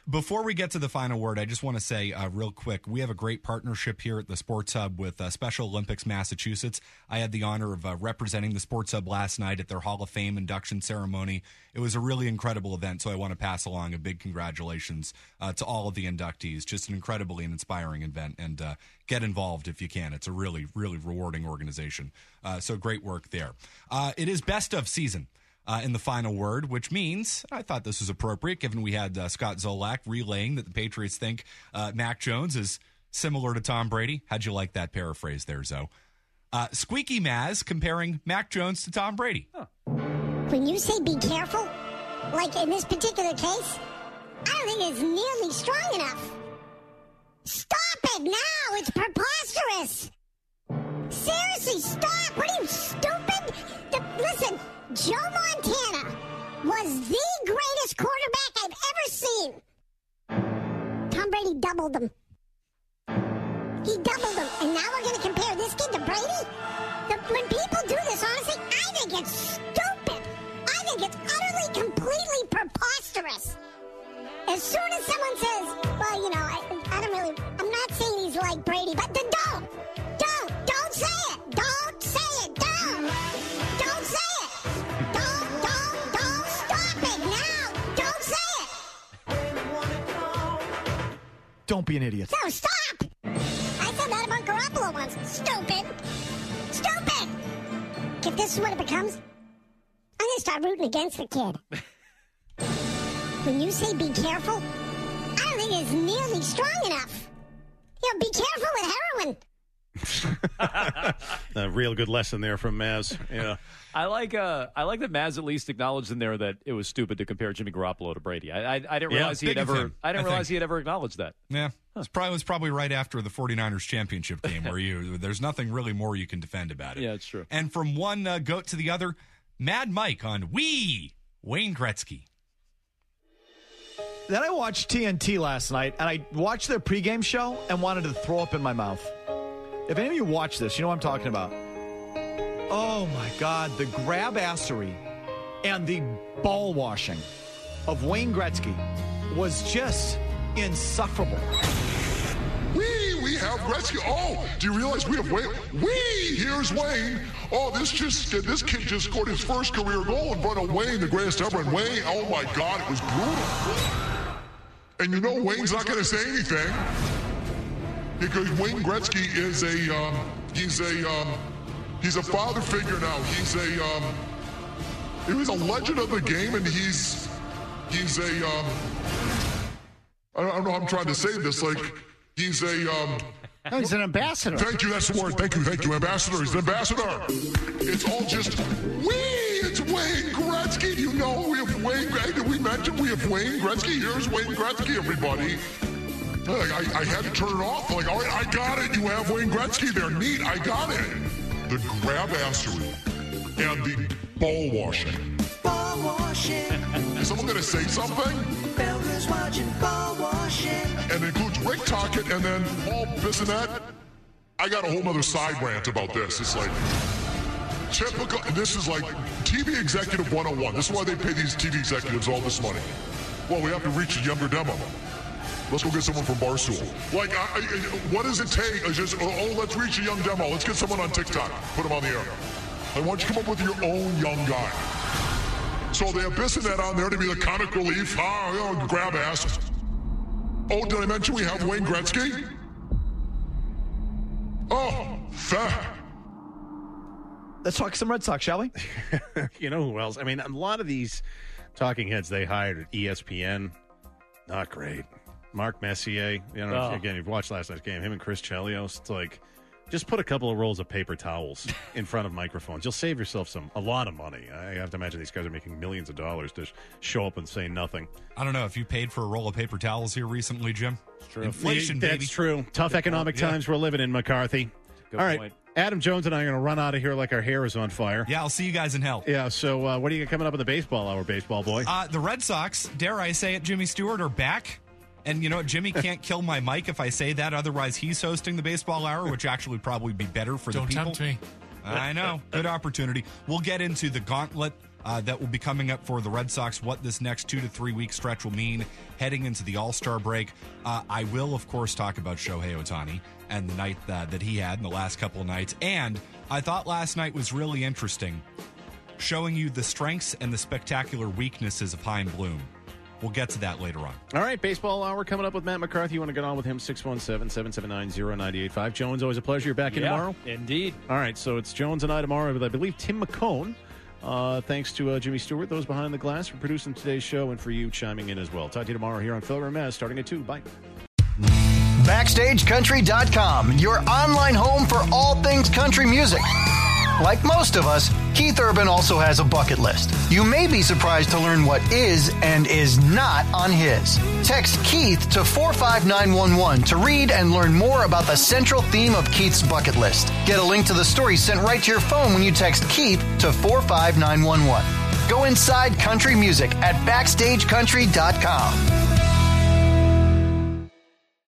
Before we get to the final word, I just want to say uh, real quick, we have a great partnership here at the Sports Hub with uh, Special Olympics Massachusetts. I had the honor of uh, representing the Sports Hub last night at their Hall of Fame induction ceremony. It was a really incredible event, so I want to pass along a big congratulations uh, to all of the inductees. Just an incredibly inspiring event, and uh, get involved if you can. It's a really, really rewarding organization. Uh, so great work there. Uh, it is best of season. Uh, in the final word, which means, I thought this was appropriate given we had uh, Scott Zolak relaying that the Patriots think uh, Mac Jones is similar to Tom Brady. How'd you like that paraphrase there, Zoe? Uh, Squeaky Maz comparing Mac Jones to Tom Brady. Huh. When you say be careful, like in this particular case, I don't think it's nearly strong enough. Stop it now! It's preposterous! Seriously, stop! What are you, stupid? The, listen... Joe Montana was the greatest quarterback I've ever seen. Tom Brady doubled him. He doubled him. And now we're going to compare this kid to Brady? The, when people do this, honestly, I think it's stupid. I think it's utterly, completely preposterous. As soon as someone says, well, you know, I, I don't really, I'm not saying he's like Brady, but then don't. Don't. Don't say it. Don't say it. Don't. Don't say it. Don't be an idiot. No, stop! I said that about Garoppolo once. Stupid. Stupid! If this is what it becomes, I'm going to start rooting against the kid. When you say be careful, I don't think it's nearly strong enough. You know, be careful with heroin. A real good lesson there from Maz. Yeah, I like. Uh, I like that Maz at least acknowledged in there that it was stupid to compare Jimmy Garoppolo to Brady. I, I, I didn't Yeah, realize he had big of ever. him, I didn't I realize think. he had ever acknowledged that. Yeah, huh. It probably was probably right after the 49ers championship game where you there's nothing really more you can defend about it. Yeah, it's true. And from one uh, goat to the other, Mad Mike on Wee Wayne Gretzky. Then I watched T N T last night, and I watched their pregame show and wanted to throw up in my mouth. If any of you watch this, you know what I'm talking about. Oh, my God. The grabassery and the ball washing of Wayne Gretzky was just insufferable. We we have Gretzky. Oh, do you realize we have Wayne? We here's Wayne. Oh, this just this kid just scored his first career goal in front of Wayne, the greatest ever. And Wayne, oh my God, it was brutal. And you know Wayne's not going to say anything because Wayne Gretzky is a um, he's a um, he's a father figure now. He's a um, he was a legend of the game, and he's he's a um, I don't, I don't know how I'm trying to say this. Like he's a um, no, he's an ambassador. Thank you. That's the word. Thank you. Thank you. Ambassador. He's an ambassador. It's all just we. It's Wayne Gretzky. You know we have Wayne. Did we mention we have Wayne Gretzky? Here's Wayne Gretzky, everybody. Like, I, I had to turn it off. Like, all right, I got it. You have Wayne Gretzky there. Neat. I got it. The grabassery and the ball washing. Ball washing. Is someone going to say something? Felder's watching ball washing. And it includes Rick Tocchet and then Paul Bissonnette. I got a whole other side rant about this. It's like typical. This is like T V executive one oh one. This is why they pay these T V executives all this money. Well, we have to reach a younger demo. Let's go get someone from Barstool. Like, I, I, what does it take? It's just, oh, oh, let's reach a young demo. Let's get someone on TikTok. Put them on the air. And why don't you come up with your own young guy? So they have Bissonnette on there to be the comic relief. Ah, you know, grab ass. Oh, did I mention we have Wayne Gretzky? Oh, fair. Let's talk some Red Sox, shall we? You know who else? I mean, a lot of these talking heads they hired at E S P N, not great. Mark Messier, you know, Oh. again, you've watched last night's game. Him and Chris Chelios. It's like, just put a couple of rolls of paper towels in front of microphones. You'll save yourself some a lot of money. I have to imagine these guys are making millions of dollars to sh- show up and say nothing. I don't know if you paid for a roll of paper towels here recently, Jim. It's true. Inflation, That's baby. true. Tough economic Yeah. times we're living in, McCarthy. Good All right, point. Adam Jones and I are going to run out of here like our hair is on fire. Yeah, I'll see you guys in hell. Yeah, so uh, what do you got coming up in the baseball hour, baseball boy? Uh, the Red Sox, dare I say it, Jimmy Stewart, are back. And you know what? Jimmy can't kill my mic if I say that. Otherwise, he's hosting the baseball hour, which actually would probably be better for Don't the people. tempt me. I know. Good opportunity. We'll get into the gauntlet uh, that will be coming up for the Red Sox, what this next two to three week stretch will mean heading into the All-Star break. Uh, I will, of course, talk about Shohei Ohtani and the night that, that he had in the last couple of nights. And I thought last night was really interesting, showing you the strengths and the spectacular weaknesses of Chaim Bloom. We'll get to that later on. All right, Baseball Hour coming up with Matt McCarthy. You want to get on with him, six one seven, seven seven nine, zero nine eight five. Jones, always a pleasure. You're back in Yeah, tomorrow? Indeed. All right, so it's Jones and I tomorrow with, I believe, Tim McCone. Uh, thanks to uh, Jimmy Stewart, those behind the glass, for producing today's show, and for you chiming in as well. Talk to you tomorrow here on Felger and Mazz, starting at two. Bye. Backstage Country dot com, your online home for all things country music. Like most of us, Keith Urban also has a bucket list. You may be surprised to learn what is and is not on his. Text Keith to four five nine one one to read and learn more about the central theme of Keith's bucket list. Get a link to the story sent right to your phone when you text Keith to four five nine one one. Go inside country music at Backstage Country dot com.